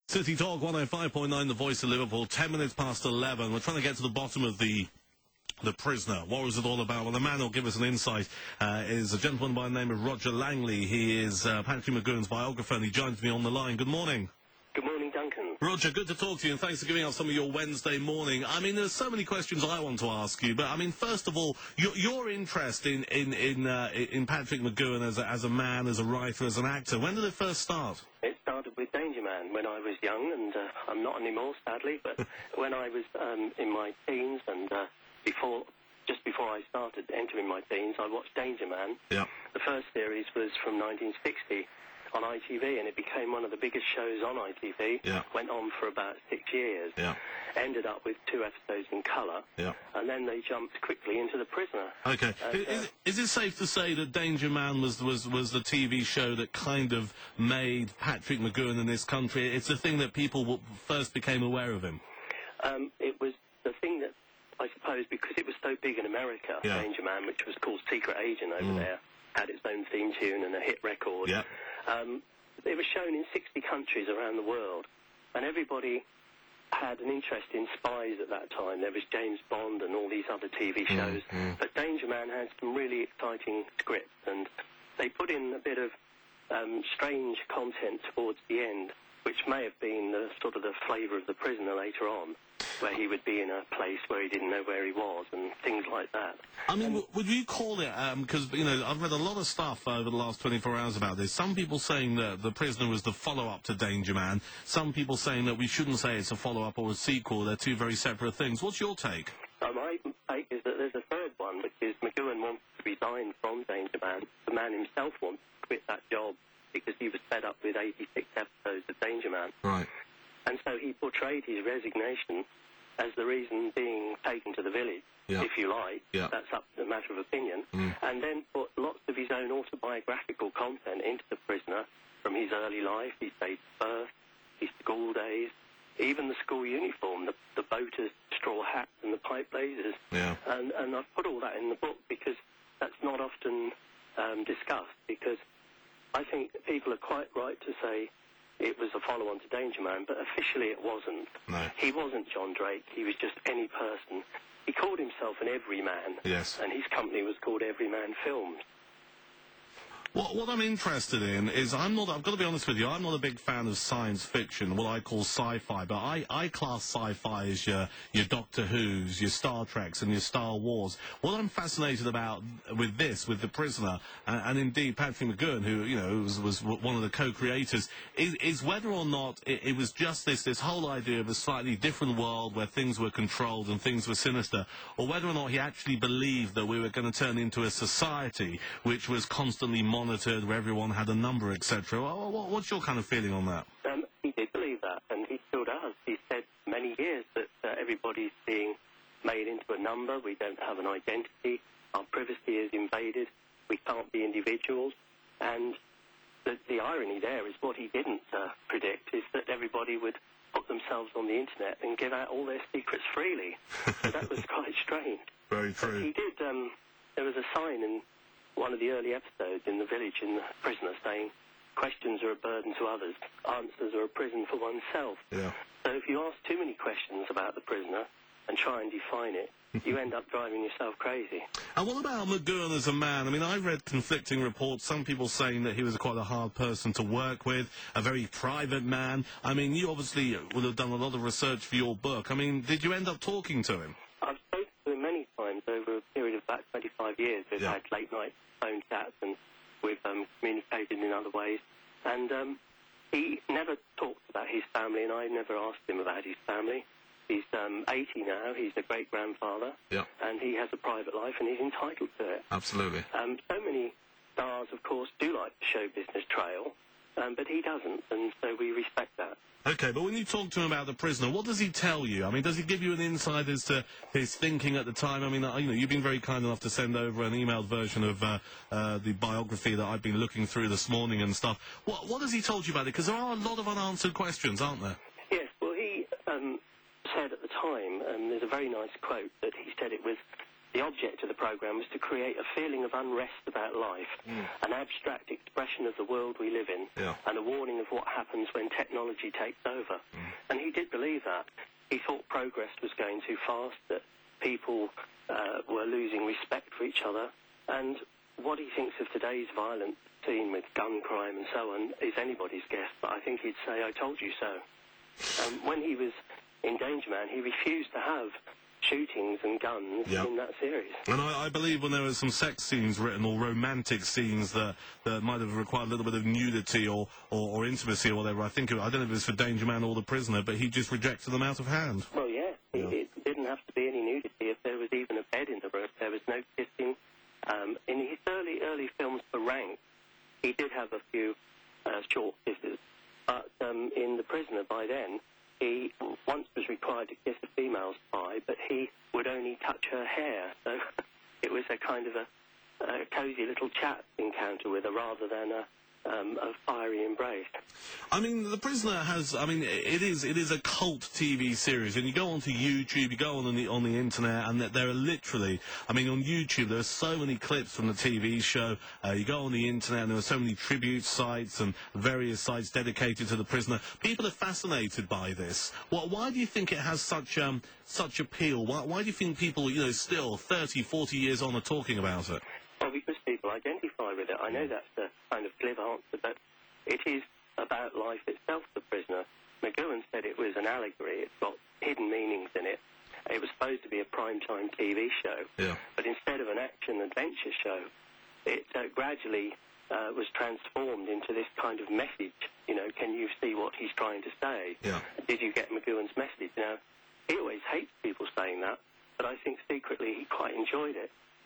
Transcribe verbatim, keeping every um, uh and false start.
City Talk one oh five point nine, the voice of Liverpool, ten minutes past eleven. We're trying to get to the bottom of the the prisoner. What was it all about? Well, the man who'll give us an insight uh, is a gentleman by the name of Roger Langley. He is uh, Patrick McGoohan's biographer, and he joins me on the line. Good morning. Good morning, Duncan. Roger, good to talk to you, and thanks for giving up some of your Wednesday morning. I mean, there's so many questions I want to ask you, but I mean, first of all, your, your interest in in in, uh, in Patrick McGoohan as a, as a man, as a writer, as an actor, when did it first start? It started with Danger Man when I was young, and uh, I'm not anymore, sadly, but when I was um, in my teens and uh, before, just before I started entering my teens, I watched Danger Man. Yeah. The first series was from nineteen sixty on I T V, and it became one of the biggest shows on I T V. Yeah. Went on for about six years. Yeah. Ended up with two episodes in colour. Yeah. And then they jumped quickly into The Prisoner. Okay. And, is, uh, is it safe to say that Danger Man was, was, was the T V show that kind of made Patrick McGoohan in this country? It's the thing that people w- first became aware of him. Um, it was the thing that, I suppose, because it was so big in America, Yeah. Danger Man, which was called Secret Agent over Mm. there, had its own theme tune and a hit record. Yeah. Um, it was shown in sixty countries around the world, and everybody had an interest in spies at that time. There was James Bond and all these other T V shows, mm. but Danger Man had some really exciting scripts, and they put in a bit of um, strange content towards the end, which may have been the sort of the flavour of The Prisoner later on, where he would be in a place where he didn't know where he was and things like that. I mean, w- would you call it, because, you know, I've read a lot of stuff over the last twenty-four hours about this. Some people saying that The Prisoner was the follow-up to Danger Man. Some people saying that we shouldn't say it's a follow-up or a sequel. They're two very separate things. What's your take? Uh, my take is that there's a third one, which is McGoohan wants to resign from Danger Man. The man himself wants to quit that job because he was fed up with eighty-six episodes of Danger Man. Right. And so he portrayed his resignation as the reason being taken to the village, Yeah. if you like. Yeah. That's up to a matter of opinion. Mm. And then put lots of his own autobiographical content into The Prisoner, from his early life, his days of birth, his school days, even the school uniform, the, the boaters' straw hats and the pipe blazers. Yeah. And, and I've put all that in the book because that's not often um, discussed, because I think people are quite right to say it was a follow-on to Danger Man, but officially it wasn't. No. He wasn't John Drake. He was just any person. He called himself an everyman. Yes. And his company was called Everyman Films. What, what I'm interested in is, I'm not, I've got to be honest with you, I'm not a big fan of science fiction, what I call sci-fi, but I, I class sci-fi as your, your Doctor Who's, your Star Treks and your Star Wars. What I'm fascinated about with this, with The Prisoner, and, and indeed Patrick McGoohan, who, you know, was, was one of the co-creators, is, is whether or not it, it was just this, this whole idea of a slightly different world where things were controlled and things were sinister, or whether or not he actually believed that we were going to turn into a society which was constantly monitored, where everyone had a number, et cetera. What's your kind of feeling on that? Um, he did believe that, and he still does. He said for many years that uh, everybody's being made into a number. We don't have an identity. Our privacy is invaded. We can't be individuals. And the, the irony there is what he didn't uh, predict is that everybody would put themselves on the internet and give out all their secrets freely. So that was quite strange. Very But he did. Um, there was a sign in one of the early episodes in the village in The Prisoner saying, questions are a burden to others, answers are a prison for oneself. Yeah. So if you ask too many questions about The Prisoner and try and define it, you end up driving yourself crazy. And what about McGoohan as a man? I mean, I read conflicting reports, some people saying that he was quite a hard person to work with, a very private man. I mean, you obviously would have done a lot of research for your book. I mean, did you end up talking to him? I've spoken to him many times over a period of about twenty-five years. We've Yeah. had late-night phone chats and we've um, communicated in other ways. And um, he never talked about his family, and I never asked him about his family. He's um, eighty now, he's a great-grandfather, Yeah. and he has a private life, and he's entitled to it. Absolutely. Um, so many stars, of course, do like the show business trail, um, but he doesn't, and so we respect that. Okay, but when you talk to him about The Prisoner, what does he tell you? I mean, does he give you an insight as to his thinking at the time? I mean, uh, you know, you've been very kind enough to send over an emailed version of uh, uh, the biography that I've been looking through this morning and stuff. What, what has he told you about it? Because there are a lot of unanswered questions, aren't there? Yes, well, he um, said at the time, and there's a very nice quote, that he said it was the object of the programme was to create a feeling of unrest about life, mm. an abstract expression of the world we live in, yeah. and a warning of what happens when technology takes over. Mm. And he did believe that. He thought progress was going too fast, that people uh, were losing respect for each other, and what he thinks of today's violent scene with gun crime and so on is anybody's guess, but I think he'd say, I told you so. Um, when he was in Danger Man, he refused to have shootings and guns yep. in that series. And I, I believe when there were some sex scenes written or romantic scenes that, that might have required a little bit of nudity or, or, or intimacy or whatever, I think, it, I don't know if it was for Danger Man or The Prisoner, but he just rejected them out of hand. Well, yeah, yeah. It, it didn't have to be any nudity. If there was even a bed in the room, there was no kissing. Um, in his early, early films for Rank, he did have a few uh, short kisses, but um, in The Prisoner, by then, he once was required to kiss a female spy, but he would only touch her hair. So it was a kind of a, a cosy little chat encounter with her rather than a, um, a fiery embrace. I mean, The Prisoner has, I mean, it is it is a cult T V series, and you go onto YouTube, you go on the, on the internet, and there are literally, I mean, on YouTube, there are so many clips from the T V show. Uh, you go on the internet, and there are so many tribute sites and various sites dedicated to The Prisoner. People are fascinated by this. Why, why do you think it has such um, such appeal? Why, why do you think people, you know, still thirty, forty years on are talking about it? Well, because people identify with it. I know that's the kind of glib answer, but it is about life itself, The Prisoner. McGowan said it was an allegory. It's got hidden meanings in it. It was supposed to be a prime-time T V show, yeah. but instead of an action-adventure show, it uh, gradually uh, was transformed into this kind of message. You know, can you see what he's trying to say? Yeah. Did you get McGowan's message? Now, he always hates people saying that, but I think secretly he quite enjoyed it.